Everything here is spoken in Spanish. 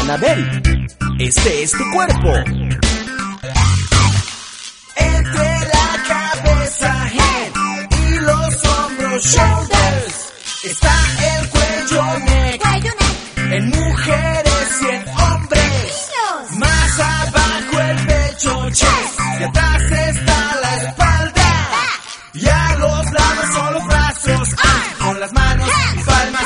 Anabel. Este es tu cuerpo. Entre la cabeza, head, y los hombros, shoulders, está el cuello, neck, en mujeres y en hombres. Más abajo el pecho, chest, y atrás está la espalda. Y a los lados son los brazos, con las manos y palmas